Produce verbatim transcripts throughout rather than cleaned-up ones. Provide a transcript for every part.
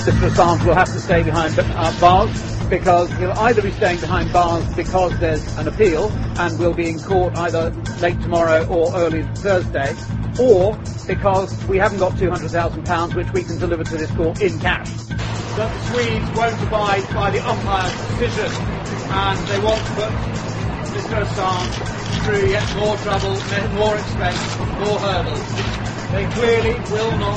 Mister Assange will have to stay behind uh, bars, because he'll either be staying behind bars because there's an appeal and will be in court either late tomorrow or early Thursday, or because we haven't got two hundred thousand pounds which we can deliver to this court in cash. That the Swedes won't abide by the umpire's decision, and they want to put Mister Assange through yet more trouble, more expense, more hurdles. They clearly will not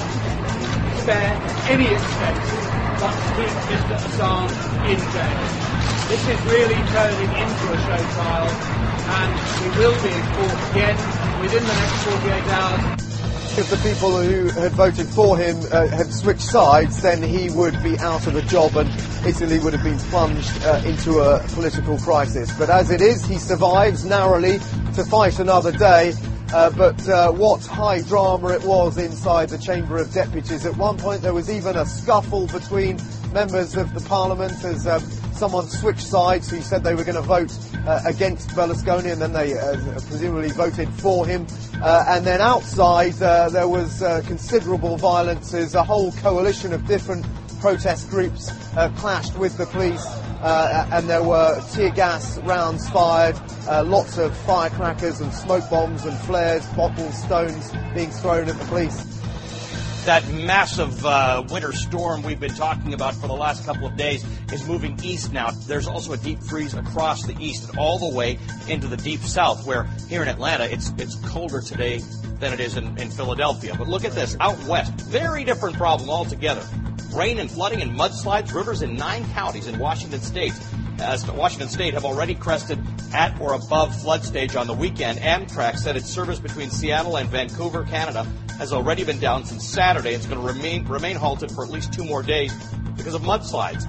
spare any expense but to keep Mister Assange in jail. This is really turning into a show trial, and we will be in court again within the next forty-eight hours. If the people who had voted for him uh, had switched sides, then he would be out of a job and Italy would have been plunged uh, into a political crisis. But as it is, he survives narrowly to fight another day. Uh, but uh, what high drama it was inside the Chamber of Deputies. At one point there was even a scuffle between members of the Parliament as um, someone switched sides who said they were going to vote uh, against Berlusconi, and then they uh, presumably voted for him. Uh, and then outside uh, there was uh, considerable violence as a whole coalition of different protest groups uh, clashed with the police. Uh, and there were tear gas rounds fired, uh, lots of firecrackers and smoke bombs and flares, bottles, stones being thrown at the police. That massive uh, winter storm we've been talking about for the last couple of days is moving east now. There's also a deep freeze across the east and all the way into the deep south, where here in Atlanta it's it's colder today than it is in, in Philadelphia. But look at this, out west, very different problem altogether. Rain and flooding and mudslides, rivers in nine counties in Washington State. As Washington State have already crested at or above flood stage on the weekend. Amtrak said its service between Seattle and Vancouver, Canada, has already been down since Saturday. It's going to remain remain halted for at least two more days because of mudslides.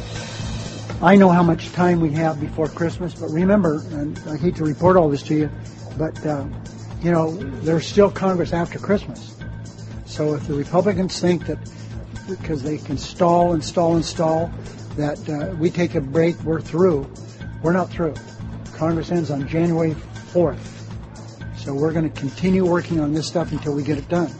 I know how much time we have before Christmas, but remember, and I hate to report all this to you, but, uh, you know, there's still Congress after Christmas. So if the Republicans think that because they can stall and stall and stall, that uh, we take a break, we're through. We're not through. Congress ends on January fourth. So we're going to continue working on this stuff until we get it done.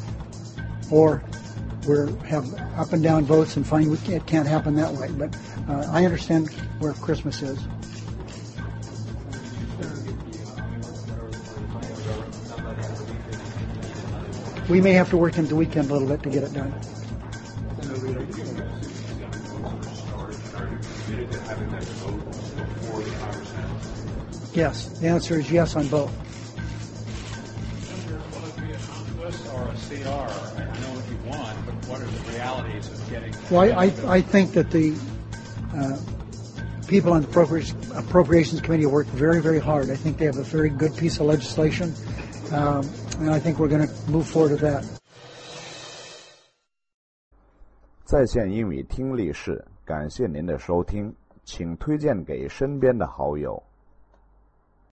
Or we have up and down votes and find we can't, it can't happen that way. But uh, I understand where Christmas is. We may have to work into the weekend a little bit to get it done. Yes, the answer is yes on both. Will it be a or a C R? I know what you want, but what are the realities of getting? Well, I, I, I think that the uh, people on the Appropriations, Appropriations Committee work very, very hard. I think they have a very good piece of legislation, um, and I think we're going to move forward with that. 在线英语听力室，感谢您的收听，请推荐给身边的好友。